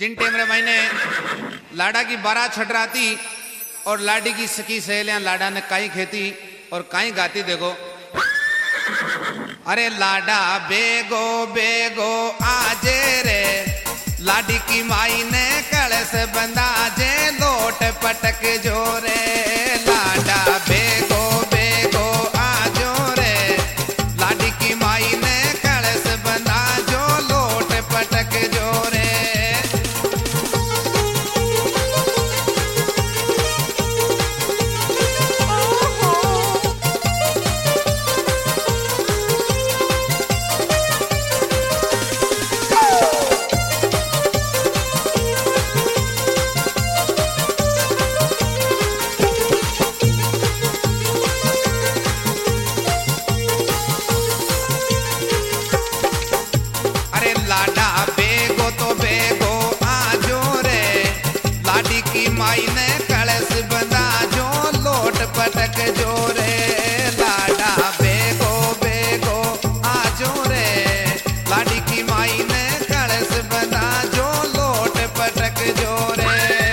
जिन टेम रे मैंने लाडा की 12 छटराती और लाडी की सखी सहेलियां लाडा ने काई खेती और काई गाती देखो। अरे लाडा बेगो बेगो आजे रे, लाडी की माई ने कलश बंधा जे, लोट पटक जोरे। लाडा बेगो बेगो आजो रे, लाडी की माई ने कलश बंधा जो, लोट पटक जोरे। लाडा बेगो तो बेगो आजो रे, लाडी की माई ने कलश बंधा जो, लोट पटक जोरे। लाडा बेगो बेगो आजो रे, लाडी की माई ने कलश बंधा जो, लोट पटक जोरे।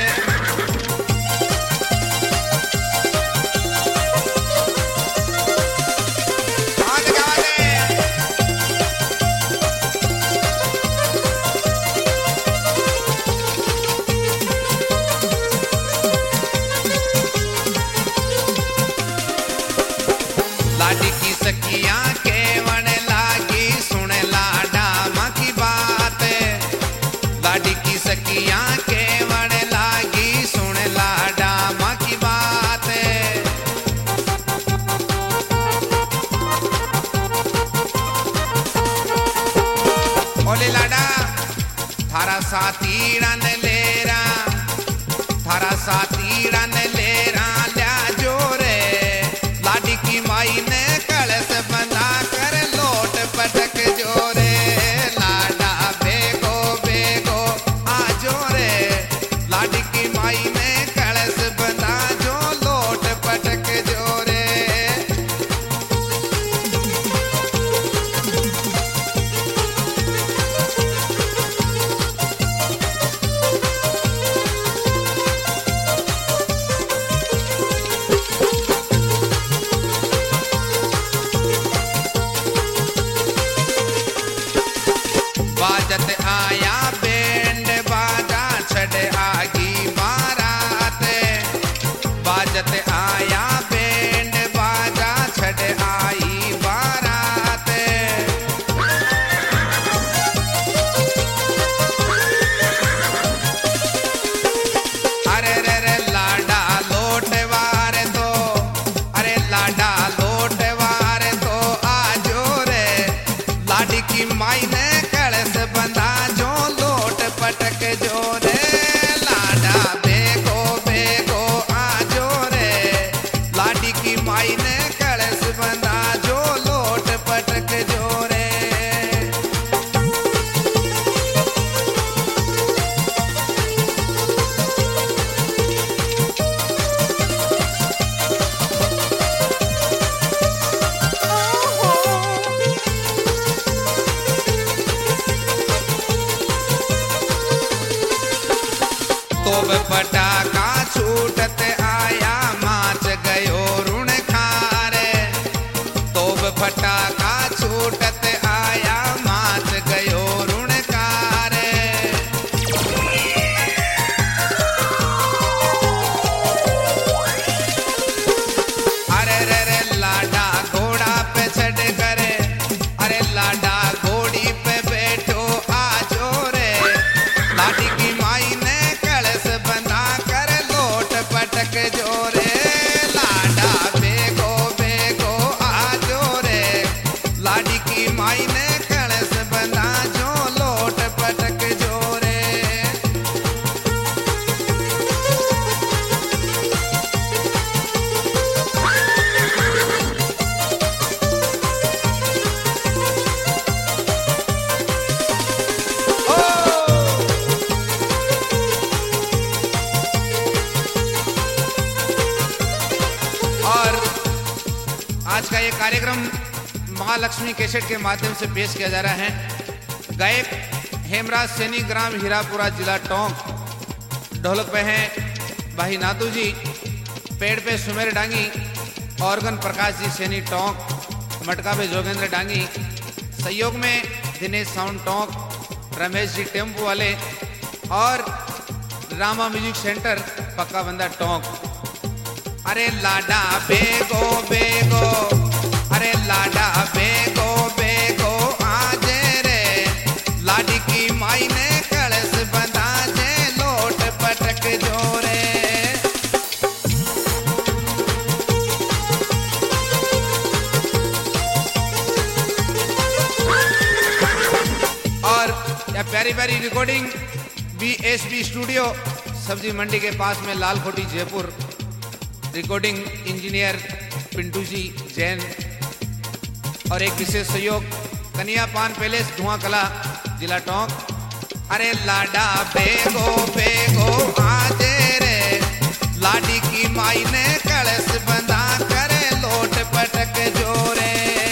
लाडी की सखियां केवण लागी, सुन लाडा माँ की बात। लाडी की सखियां केवण लागी, सुन लाडा माँ की बात। ओले लाडा थारा साथी रन लेरा, थारा साथी रन लेरा ल्या जोरे। लाडी की माई ने कलश बंधा कर, लोट पटक जोरे। लाडा बेगो बेगो आजो रे, लाडी की माई ने कलश बंधा जो, लोट पटक जोरे। बाजत आया बैंड बाजा, छड़ आगी बारात। बाजत आया बैंड बाजा, छड़ आई बारात। अरे रे रे लाडा लोट वार दो, अरे लाडा लोट वार दो आजो रे, लाडी की माई ने कलश बंधा जो, लोट पटक जोरे। लाडा बेगो बेगो आजो रे, लाडी की माई ने कलश बंधा जो, लोट पटक जोरे। तोब पटाका छूटत आया, माच गयो ऋण खारे। तोब पटाका छूटत आया, माच गयो ऋण खारे। अरे रे रे लाडा घोड़ा पे चढ़ करे, अरे लाडा घोड़ी पे बैठो आजो रे, लाडी की माई ने कलश बंधा कर, लोट पटक जोरे। लाडा बेगो बेगो आजो रे, लाडी की माई ने कलश बंधा जो, लोट पटक जोरे। और आज का ये कार्यक्रम महालक्ष्मी कैसेट के माध्यम से पेश किया जा रहा है। गायक हेमराज सैनी ग्राम हीरापुरा जिला टोंक। ढोलक पे हैं भाई नातू जी, पेड़ पे सुमेर डांगी, ऑर्गन प्रकाश जी सैनी टोंक, मटका पे जोगेंद्र डांगी, सहयोग में दिनेश साउंड टोंक, रमेश जी टेम्पो वाले और रामा म्यूजिक सेंटर पक्का बंदा टोंक। अरे लाडा बेगो बेगो, अरे लाडा बेगो बेगो आज रे, लाडी की माई ने कलश बंधा जे, लोट पटक जोरे। और यह प्यारी प्यारी रिकॉर्डिंग BSB स्टूडियो सब्जी मंडी के पास में लालकोटी जयपुर। रिकॉर्डिंग इंजीनियर पिंटू जी जैन और एक विशेष सहयोग कन्या पान पैलेस धुआं कला जिला टोंक। अरे लाडा बेगो बेगो आज रे, लाडी की माई ने कलश बंधा करे, लोट पटक जोरे।